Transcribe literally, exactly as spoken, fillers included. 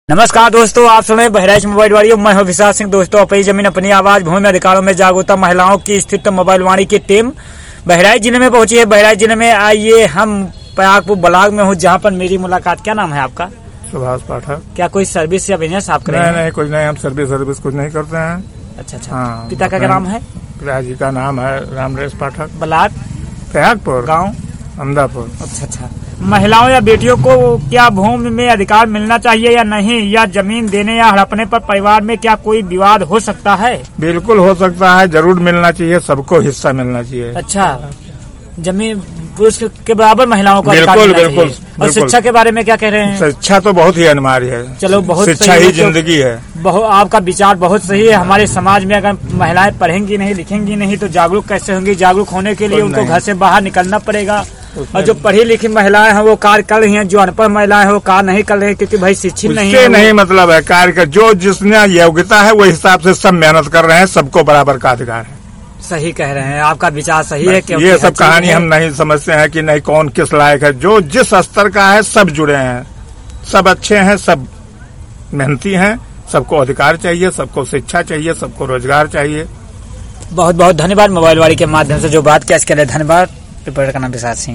नमस्कार दोस्तों, आप सुन रहे बहराइच मोबाइल वाणी। मैं हूं विशाल सिंह। दोस्तों, अपनी जमीन अपनी आवाज, भूमि अधिकारों में जागरूकता महिलाओं की स्थित मोबाइल वाणी की टीम बहराइच जिले में पहुंची है। बहराइच जिले में आइए, हम प्रयागपुर ब्लॉक में हूं, जहां पर मेरी मुलाकात। क्या नाम है आपका? सुभाष पाठक। क्या कोई सर्विस या बिजनेस आप करें? नहीं नहीं, कुछ नहीं, हम सर्विस सर्विस कुछ नहीं करते हैं। अच्छा अच्छा। हाँ, पिता का क्या नाम है? पिताजी का नाम है रामरेश पाठक। ब्लॉक प्रयागपुर, गाँव अहमदापुर। अच्छा अच्छा। महिलाओं या बेटियों को क्या भूमि में अधिकार मिलना चाहिए या नहीं, या जमीन देने या हड़पने पर परिवार में क्या कोई विवाद हो सकता है? बिल्कुल हो सकता है, जरूर मिलना चाहिए, सबको हिस्सा मिलना चाहिए। अच्छा, जमीन पुरुष के बराबर महिलाओं को अधिकार बिल्कुल मिलना बिल्कुल चाहिए। और शिक्षा के बारे में क्या कह रहे हैं? शिक्षा तो बहुत ही अनिवार्य है। चलो, बहुत शिक्षा सही ही है। जिंदगी है। बहुत, आपका विचार बहुत सही है। हमारे समाज में अगर महिलाएं पढ़ेंगी नहीं, लिखेंगी नहीं, तो जागरूक कैसे होंगी? जागरूक होने के लिए उनको घर से बाहर निकलना पड़ेगा। और जो पढ़ी लिखी महिलाएं हैं वो कार्य कर रही हैं, जो अनपढ़ महिलाएं हैं वो कार्य नहीं कर रही, क्योंकि भाई शिक्षित नहीं है। नहीं मतलब है कार्य का, जो जिसने योग्यता है वो हिसाब से सब मेहनत कर रहे हैं, सबको बराबर का अधिकार है। सही कह रहे हैं, आपका विचार सही है। क्योंकि ये सब कहानी हम नहीं समझते हैं कि नहीं कौन किस लायक है। जो जिस स्तर का है सब जुड़े हैं, सब अच्छे हैं, सब मेहनती हैं, सबको अधिकार चाहिए, सबको शिक्षा चाहिए, सबको रोजगार चाहिए। बहुत बहुत धन्यवाद। मोबाइल वाणी के माध्यम से जो बात किया इसके लिए धन्यवाद। रिपोर्टर का नाम विशाल सिंह।